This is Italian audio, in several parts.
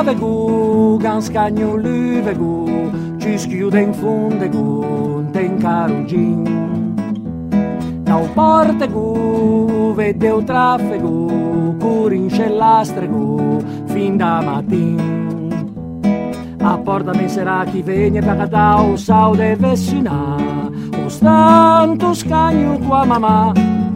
fravegu, ganscagno luvegu, ci schiude in fundegu, ten carugin. Dau portegu, vede o traffico, curince l'astregu, fin da mattin. A porta penserà chi viene per da o sau de vecina, o stanto scagno tua mamma.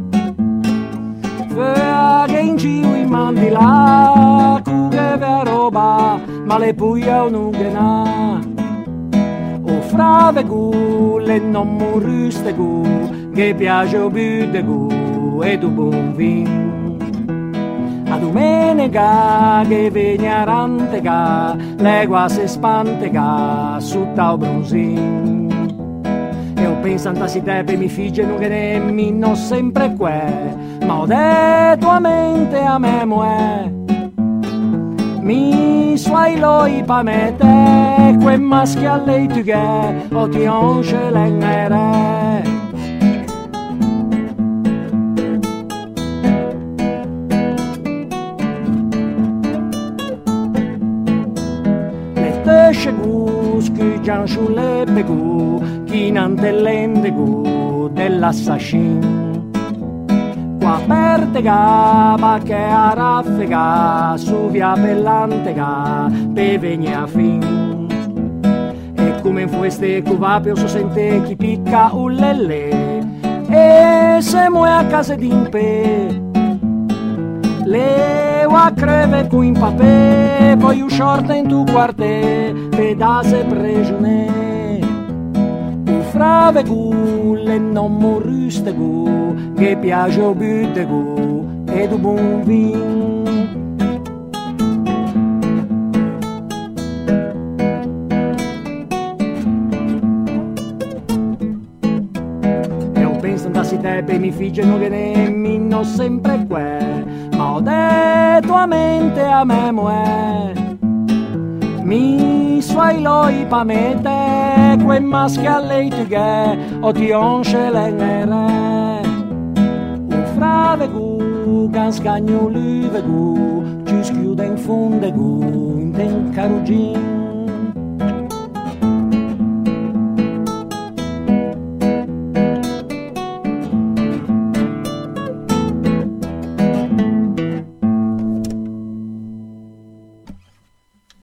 Fea che in giro i mandi là, che ve roba, ma le puglia non che na. O fravegu, le non muristegu, che piace o budegu, e du buon vin. A domenica che vegnarantega, legua se spantega, su tau bronzin. E ho pensato a si te per mi figge non che ne minno sempre que, ma ho detto a mente a me moe. Mi suoi loi pa mete, que maschi a lei tu che, o ti once l'engere. Le tesce gus, che già sulle pegu, chi nantellende gu, dell'assassin. Qua pertega, ma che a raffega, su via pellantega, pe vegne a fin. E come in queste cuvapio so sente chi picca ullelle, e se muove a casa d'impe. Le a creve cu in papè, poi usciorta in tu quartè, pedase pregione. Fravegu, le non morustegu, che piace o buttegu, e du buon vin. E ho pensato a si te per mi figge non che ne minno sempre que, ma ho detto a mente a me moe. Mi suoi loi pa mete, que maschi a lei tu che, o ti once l'engere. Un fravegu, ganscagno luvegu, ci schiude in fundegu, in ten carugin.